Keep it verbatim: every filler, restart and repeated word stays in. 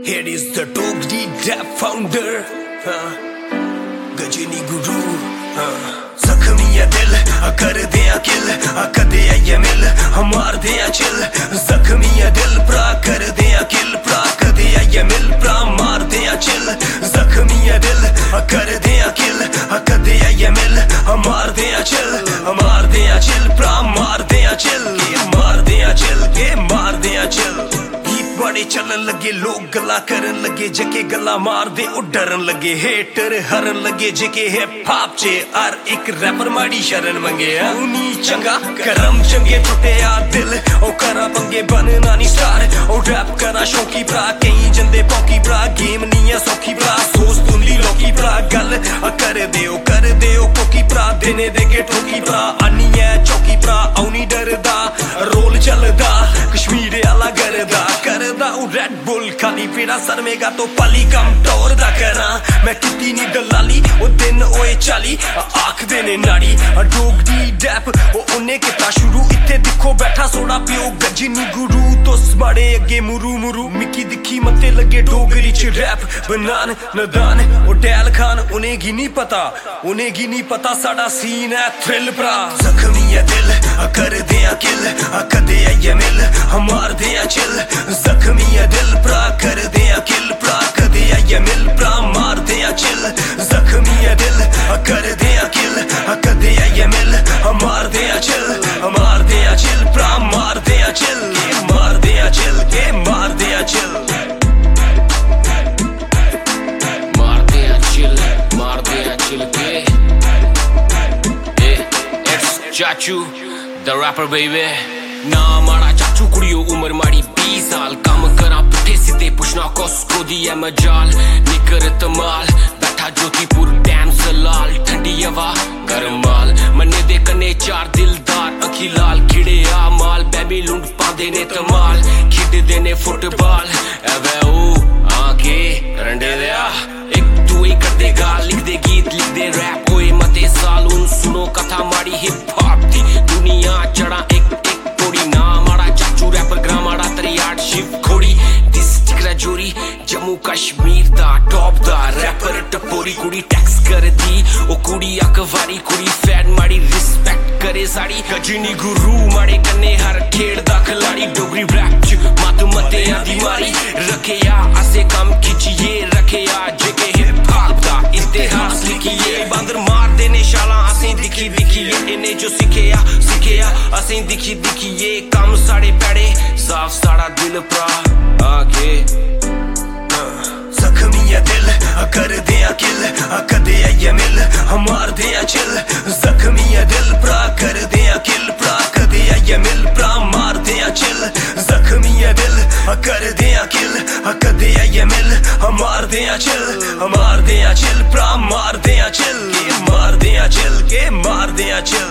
Here is the Dogri Rap founder, हाँ, गजनी गुरु, हाँ। जख्मी है दिल, कर दे किल, कदे ये मिल, मार दे चिल। जख्मी है दिल, प्रा कर दे किल, प्रा कदे ये मिल, प्रा मार दे चिल। जख्मी है दिल, कर दे किल, कदे ये मिल, मार दे चिल, मार दे चिल, प्रा मार दे चिल, मार दे चिल, के मार दे चिल। बड़े चलन लगे लोग गला करन लगे, जके गला मार दे ओ डरन लगे। हेटर हरन लगे जके हिप हॉप चे हर एक रैपर माड़ी शरण मंगे। उनी चंगा करम चंगे टुटे यार दिल, ओ करा पंगे बनना नी स्टार। ओ रैप करा शौकी भरा, कई जंदे पौकी भरा। गेम नी है सौखी भरा, सोच तुंदी लौकी भरा। गल कर दे ओ कर दे ओ कोकी भरा, देने देगे ठोकी भरा। आनी है चौकी भरा, औनी डरदा रोल चलदा कश्मीर आला गरदा करदा। ओ रेड बुल खाली पीड़ा सर में गा तो पली कम टोर दा करा। मैं किती नी दलाली ओ दिन ओए चाली आख देने नाड़ी। डोगरी रैप ओ उन्हें किता शुरू, इत्थे दिखो बैठा सोना पियो गजनी गुरु। तो बड़े अगे मुरू मुरू मिकी दिखी मते लगे डोगरी च रैप बनान नदान। ओ डैल खान उन्हें गी नी पता, उन्हें गी नी पता साड़ा सीन है थ्रिल भरा। जख्मी है दिल, कर दे किल, कदे ये मिल, मार दे चिल। जख्मी है दिल, प्रा कर दे किल, प्रा कदे ये मिल, प्रा मार दे चिल। जख्मी है दिल, कर दे किल, कदे ये मिल, मार दे चिल, मार दे चिल, प्रा मार दे चिल, मार दे चिल, के मार दे चिल। मार दे चिल, मार दे चिल के। It's चाचू the rapper baby। ना माड़ा चाचू कुड़ियो उम्र माड़ी बीस साल। काम करा पुठे सीधे पुछना कोसको दिया मजाल। निकर तमाल बैठा ज्योतिपुर डैम सलाल। ठंडी हवा गर्म माल, मन्ने दे कन्ने चार दिलदार अखी लाल। खिड़े आ माल बेबी लुंड पांदे ने तमाल। खिड देने फुटबॉल एवे ओ आके रंडे दिया। एक तू ही कर दे गाल, लिख दे गीत लिख दे रैप। ओए मते साल उन सुनो कथा माड़ी हिप हॉप दी दुनिया चढ़ा एक ना माड़ा चाचू रैपर ग्रामाड़ा तरियाट शिव खोड़ी। डिस्ट्रिक्ट राजौरी जम्मू कश्मीर दा टॉप दा रैपर टपोरी। कुड़ी टैक्स कर दी ओ कुड़ी अकवारी, कुड़ी फैन माड़ी रिस्पेक्ट करे साड़ी। गजनी गुरु माड़े कन्ने हर खेड़ दा खिलाड़ी। डोगरी रैप च मत मते आंदी मारी। रखे या असे कम खिचिए, रखे या जेके हिप हॉप दा इतिहास लिखिए। बांदर मार देने शाला असें दिखी दिखिए। इन्हें जो सिखेया सिखेया असें दिखी दिखिए। कम साड़े पैड़े साफ साड़ा दिल प्रा आगे। जख्मी है दिल, कर दे किल, कदे ये मिल, मार दे चिल। जख्मी है दिल, प्रा कर दे किल, प्रा कदे ये मिल, प्रा मार दे चिल। जख्मी है दिल, कर दे किल, कदे ये मिल, मार दे चिल, मार दे चिल, प्रा मार दे चिल, मार दे चिल, के मार दे चिल।